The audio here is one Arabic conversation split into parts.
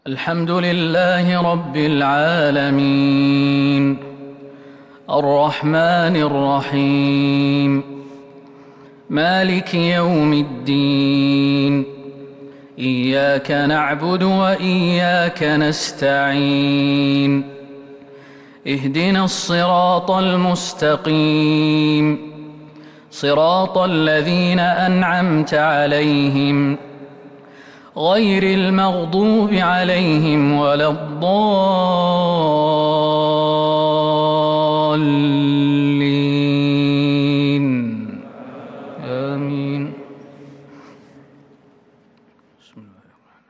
الحمد لله رب العالمين الرحمن الرحيم مالك يوم الدين إياك نعبد وإياك نستعين اهدنا الصراط المستقيم صراط الذين أنعمت عليهم غير المغضوب عليهم ولا الضالين آمين. بسم الله الرحمن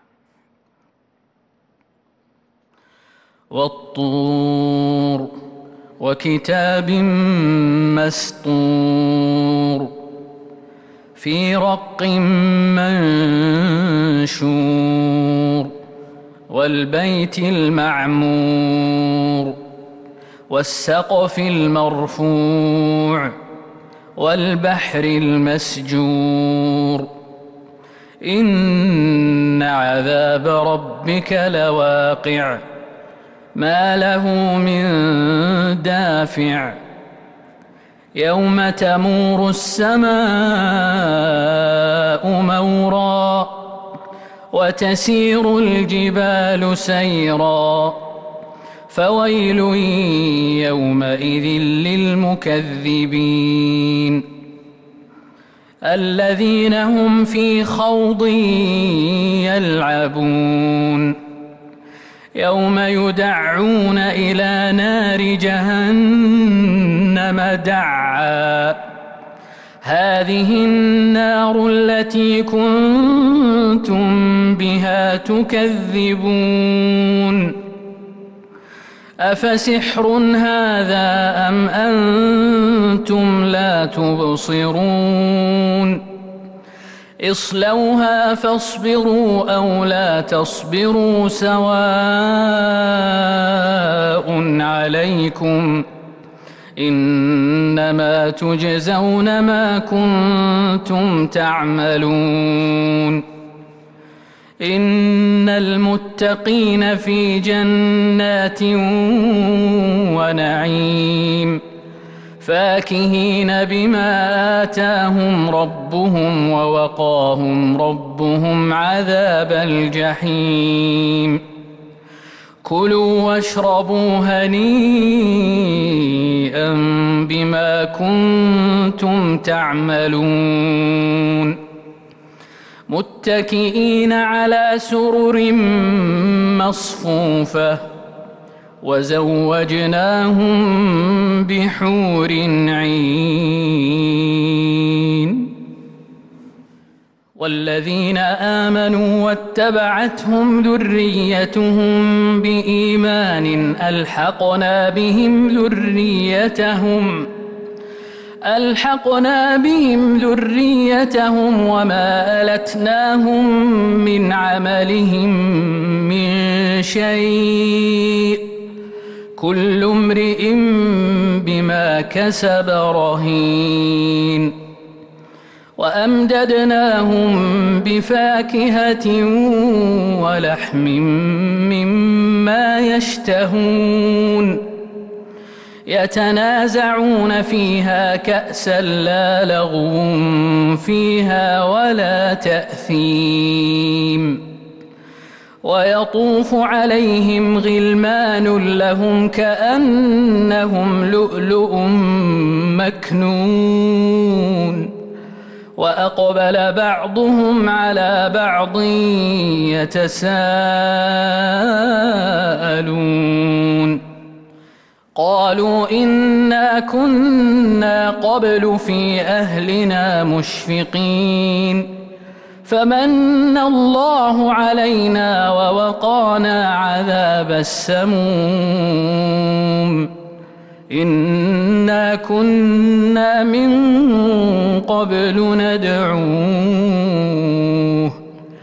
الرحيم. والطور وكتاب مسطور في رق منشور والبيت المعمور والسقف المرفوع والبحر المسجور إن عذاب ربك لواقع ما له من دافع يوم تمور السماء مورا وتسير الجبال سيرا فويل يومئذ للمكذبين الذين هم في خوض يلعبون يوم يدعون إلى نار جهنم دعا هذه النار التي كنتم بها تكذبون أفسحر هذا أم أنتم لا تبصرون اصلوها فاصبروا أو لا تصبروا سواء عليكم إنما تجزون ما كنتم تعملون إن المتقين في جنات ونعيم فاكهين بما آتاهم ربهم ووقاهم ربهم عذاب الجحيم كلوا واشربوا هنيئا بما كنتم تعملون متكئين على سرر مصفوفة وزوجناهم بحور عين والذين آمنوا واتبعتهم ذريتهم بإيمان ألحقنا بهم ذريتهم وما ألتناهم من عملهم من شيء كل امرئ بما كسب رهين وأمددناهم بفاكهة ولحم مما يشتهون يتنازعون فيها كأسا لا لغو فيها ولا تأثيم ويطوف عليهم غلمان لهم كأنهم لؤلؤ مكنون وأقبل بعضهم على بعض يتساءلون قالوا إنا كنا قبل في أهلنا مشفقين فمن الله علينا ووقانا عذاب السموم إنا كنا من قبل ندعوه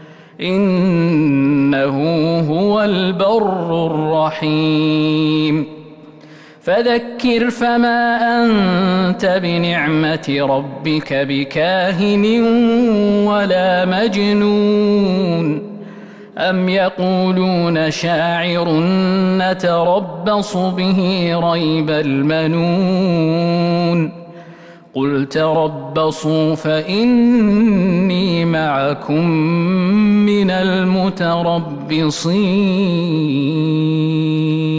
إنه هو البر الرحيم فذكر فما أنت بنعمة ربك بكاهن ولا مجنون أم يقولون شاعر نتربص به ريب المنون قل تربصوا فإني معكم من المتربصين